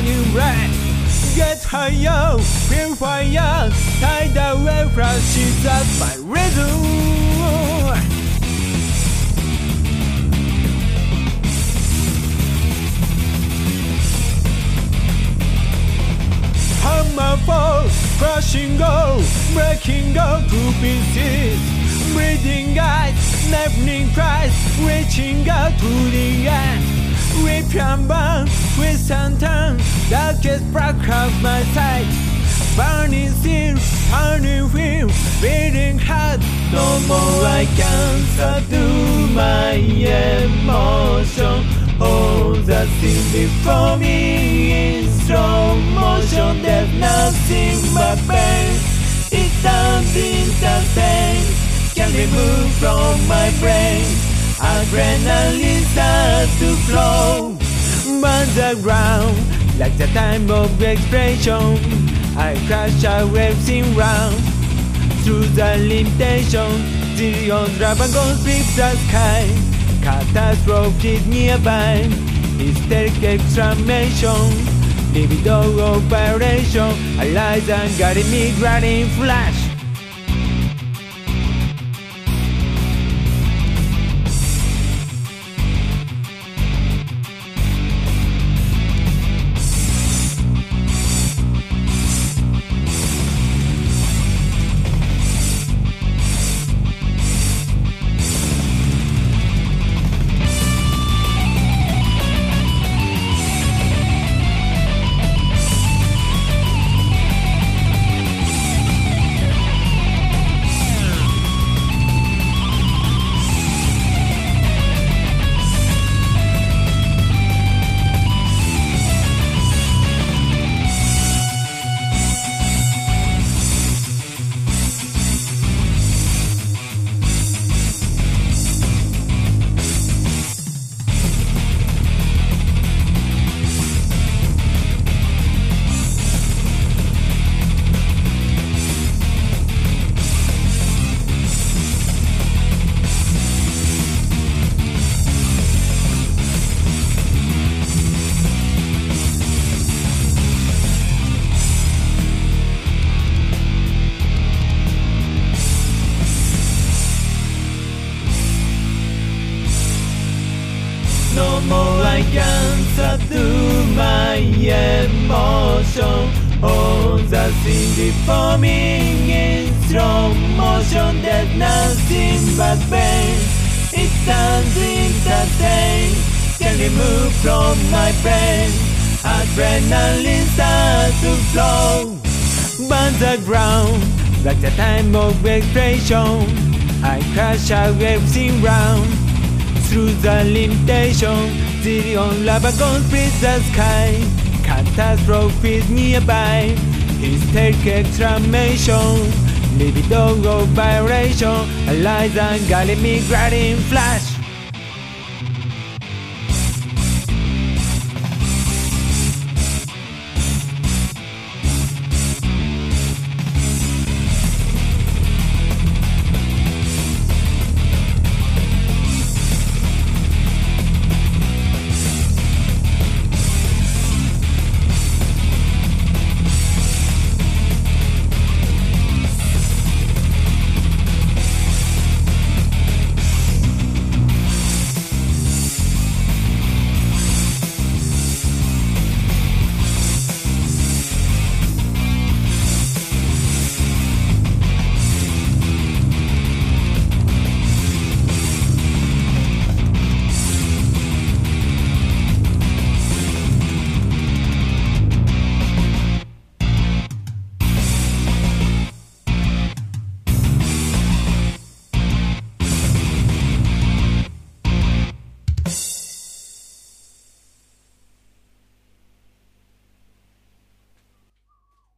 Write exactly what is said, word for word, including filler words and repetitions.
burning red. Get higher, feel fire, tidal wave flashes up my rhythm. Hammer fall, crushing go, breaking go to pieces. Breathing eyes, never cries, reaching out to the end. Rip and burn, twist and turn, darkest spark of my sight. Burning steel, burning film, beating heart. No more I can subdue my emotion. All that seems before me in slow motion. There's nothing but pain. It turns into pain. Can't remove from my brain. Adrenaline starts to flow. Burn the ground like the time of expression. I crash our waves in round through the limitation. The on dragon goes sweep the sky. Catastrophe is nearby. Hysteric exclamation. Libido operation. Allies and guiding me riding flash. No more I can subdue my emotion. All the things before me in slow motion. There's nothing but pain. It turns into pain. Can't remove from my brain. Adrenaline starts to flow. Burn the ground like the time of expression. I crash our waves in round through the limitation. The on lava goes split the sky. Catastrophe is nearby. Hysteric exclamation. Libido of vibration. Allies and guiding me riding flash.